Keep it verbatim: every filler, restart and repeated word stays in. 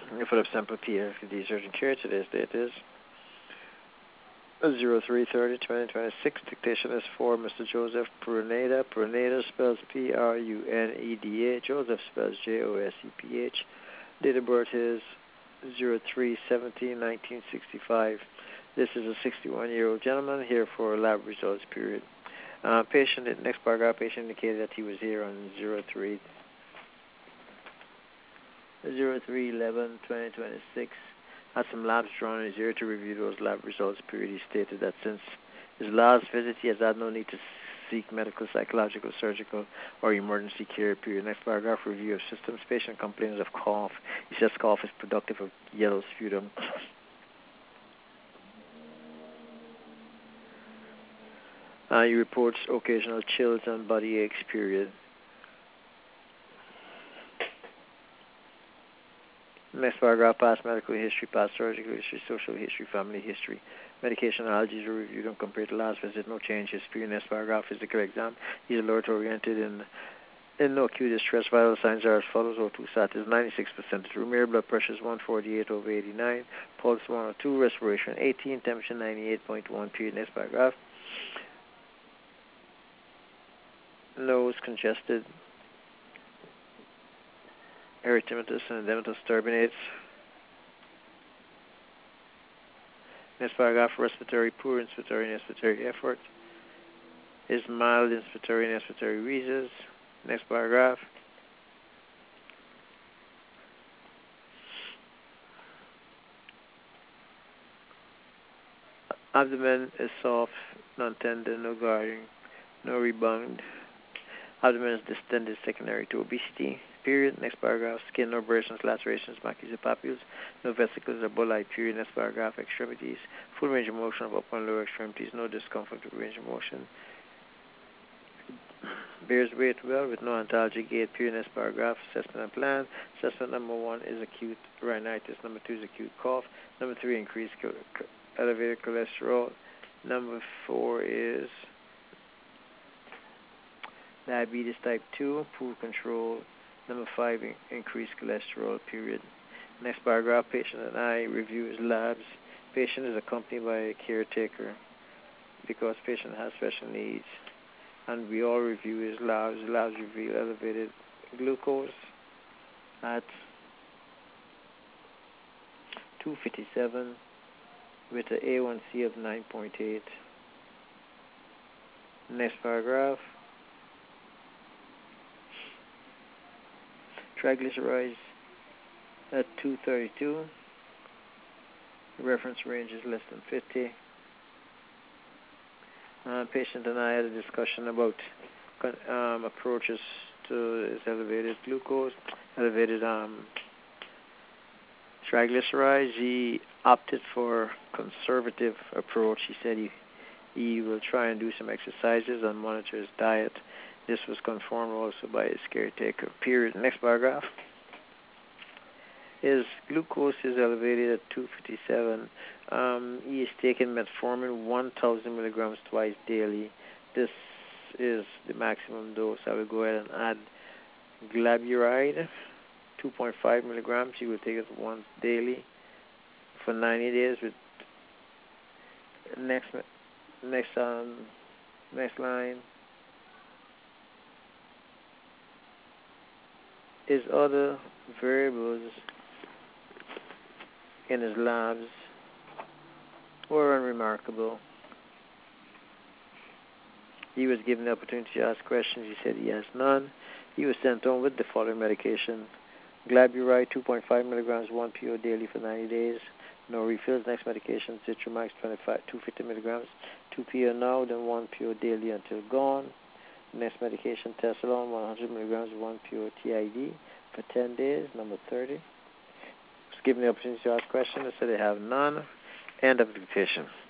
For the sample P F D urgent care, today's date is zero three thirty twenty twenty-six. Dictation is for Mister Joseph Pruneda. Pruneda spells P R U N E D A. Joseph spells J O S E P H. Date of birth is zero three seventeen nineteen sixty-five. This is a sixty-one-year-old gentleman here for lab results period. Uh, patient, next paragraph, patient indicated that he was here on zero three eleven twenty twenty-six. Had some labs drawn and is here to review those lab results period. He stated that since his last visit, he has had no need to seek medical, psychological, surgical, or emergency care period. Next paragraph, review of systems. Patient complains of cough. He says cough is productive of yellow sputum. Uh, he reports occasional chills and body aches period. Next paragraph, past medical history, past surgical history, social history, family history. Medication allergies are reviewed and compared to last visit. No changes. Period. Next paragraph, physical exam. He's alert oriented in in no acute distress. Vital signs are as follows. O two sat is ninety-six percent. Room blood pressure is one forty-eight over eighty-nine. Pulse one oh two. Respiration eighteen. Temperature ninety-eight point one. Period. Next paragraph. Nose congested. Erythematous and edematous turbinates. Next paragraph, respiratory, poor inspiratory and expiratory effort. Is mild inspiratory and expiratory wheezes. Next paragraph. Abdomen is soft, non-tender, no guarding, no rebound. Abdomen is distended secondary to obesity. Period. Next paragraph. Skin, no abrasions, lacerations, maculae, papules, no vesicles or bullae. Period. Next paragraph. Extremities. Full range of motion of upper and lower extremities. No discomfort with range of motion. Bears weight well with no antalgic gait. Period. Next paragraph. Assessment and plan. Assessment number one is acute rhinitis. Number two is acute cough. Number three, increased elevated cholesterol. Number four is diabetes type two, poor control. Number five, in- increased cholesterol, period. Next paragraph, patient and I review his labs. Patient is accompanied by a caretaker because patient has special needs. And we all review his labs. Labs reveal elevated glucose at two fifty-seven with an A one C of nine point eight. Next paragraph. Triglycerides at two thirty-two. The reference range is less than fifty. Uh, patient and I had a discussion about um, approaches to his elevated glucose, elevated um, triglycerides. He opted for conservative approach. He said he he will try and do some exercises and monitor his diet. This was confirmed also by his caretaker. Period. Next paragraph. His glucose is elevated at two fifty-seven. Um, he is taking metformin one thousand milligrams twice daily. This is the maximum dose. I will go ahead and add glyburide, two point five milligrams. He will take it once daily for ninety days. With next, next, um, next line. His other variables in his labs were unremarkable. He was given the opportunity to ask questions. He said he has none. He was sent home with the following medication. Glyburide, two point five milligrams, one P O daily for ninety days. No refills. Next medication, Citromax, twenty-five, two hundred fifty milligrams, two P O now, then one P O daily until gone. Next medication, Tessalon, one hundred milligrams, one P O T I D for ten days. Number thirty. Was given the opportunity to ask questions. I said they have none. End of dictation.